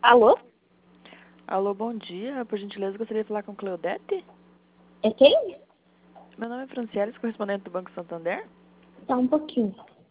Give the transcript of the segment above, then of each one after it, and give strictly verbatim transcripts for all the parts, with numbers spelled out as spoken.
Alô? Alô, bom dia. Por gentileza, gostaria de falar com Cleodete? É quem? Meu nome é Franciele, correspondente do Banco Santander. Tá um pouquinho.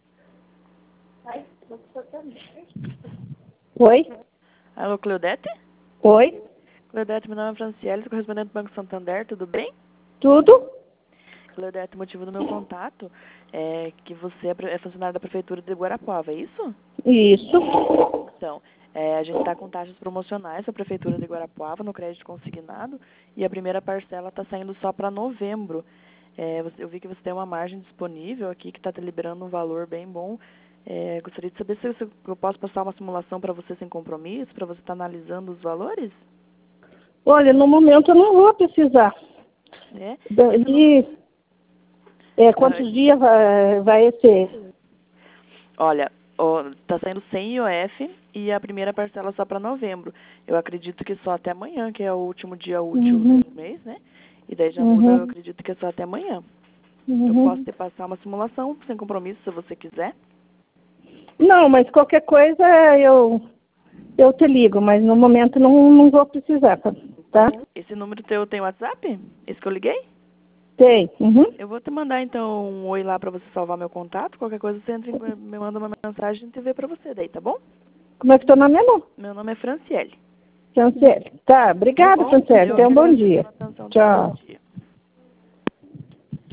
Oi? Alô, Cleodete? Oi? Cleodete, meu nome é Franciele, correspondente do Banco Santander, tudo bem? Tudo? Cleodete, o motivo do meu contato é que você é pre- é funcionário da Prefeitura de Guarapuava, é isso? Isso. Então, é, a gente está com taxas promocionais da Prefeitura de Guarapuava no crédito consignado e a primeira parcela está saindo só para novembro. É, você- eu vi que você tem uma margem disponível aqui que está te liberando um valor bem bom. É, gostaria de saber se, se eu posso passar uma simulação para você sem compromisso, para você estar analisando os valores? Olha, no momento eu não vou precisar. É, esse número, Daí, é, quantos ah, dias vai, vai ser? olha, está saindo sem I O F e a primeira parcela só para novembro. Eu acredito que só até amanhã, que é o último dia útil Uhum. do mês, né? E daí já muda, eu Uhum. acredito que é só até amanhã. Eu posso Uhum. te passar uma simulação sem compromisso, se você quiser. Não, mas qualquer coisa eu, eu te ligo, mas no momento não, não vou precisar, tá? Esse número teu tem WhatsApp? Esse que eu liguei? Tem. Uhum. Eu vou te mandar, então, um oi lá para você salvar meu contato. Qualquer coisa, você entra, em- me manda uma mensagem e a gente vê para você daí, tá bom? Como é que teu nome é, não? Meu nome é Franciele. Franciele. Tá, Tá obrigada, bom? Franciele. Eu Tenha que um bom agradeço dia. pela atenção. Tenha um bom Tchau. dia.